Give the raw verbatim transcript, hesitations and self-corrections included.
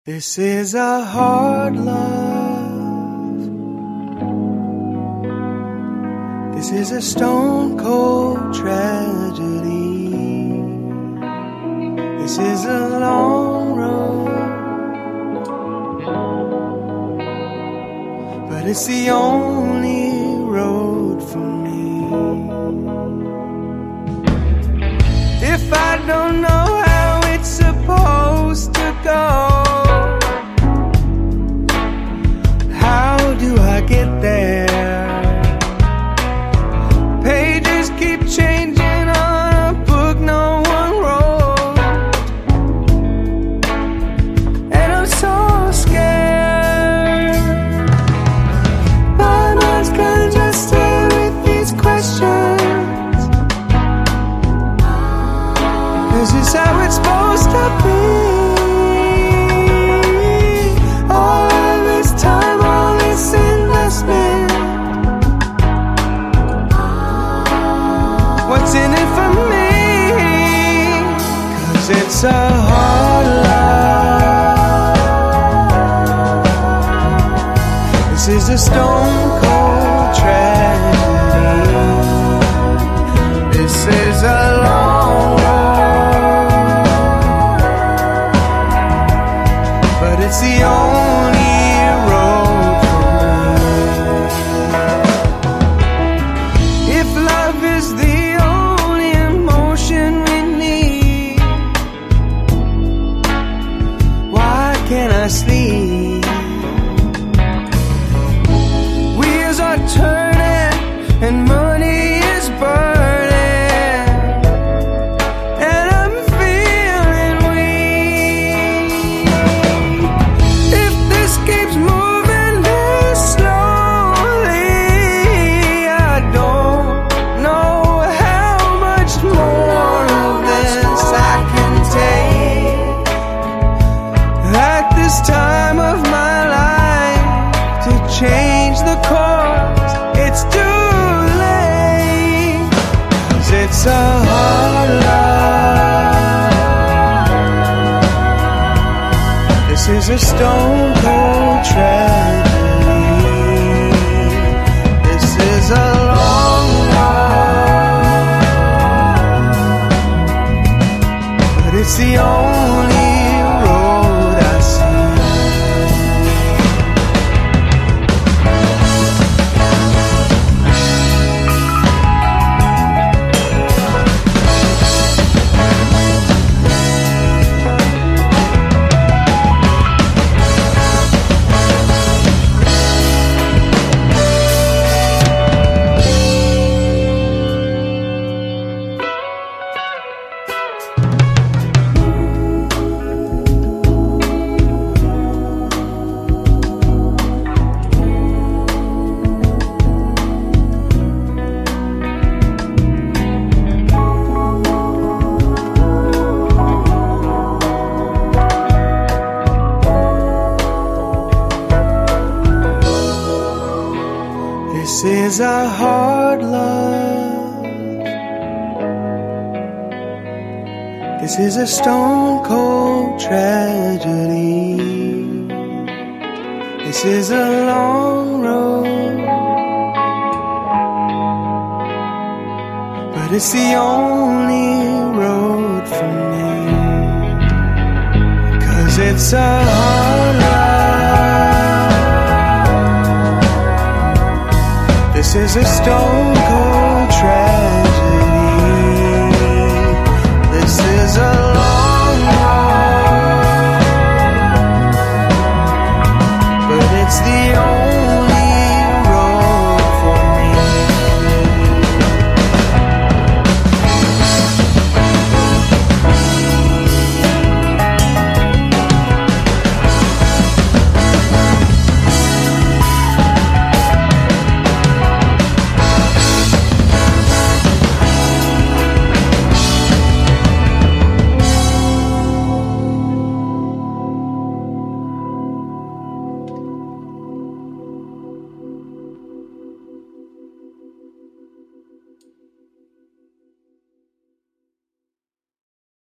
This is a hard love. This is a stone cold tragedy. This is a long road, but it's the only road for me. If I don't know how it's supposed to go, do I get there? Pages keep changing on a book no one wrote, and I'm so scared. My mind's congested with these questions. Is this how it's supposed to be? All this time, what's in it for me? 'Cause it's a hard life. This is a stone cold tragedy. This is a long road, but it's the only sleep. Wheels are turning and money is burning, and I'm feeling weak. If this keeps moving this slowly, I don't know how much more of this I can take. At this time of my life, to change the course, it's too late. 'Cause it's a hard life. This is a stone cold tragedy. This is a long road, but it's the only This is a hard love. This is a stone cold tragedy. This is a long road, but it's the only road for me. 'Cause it's a hard life. This is a stone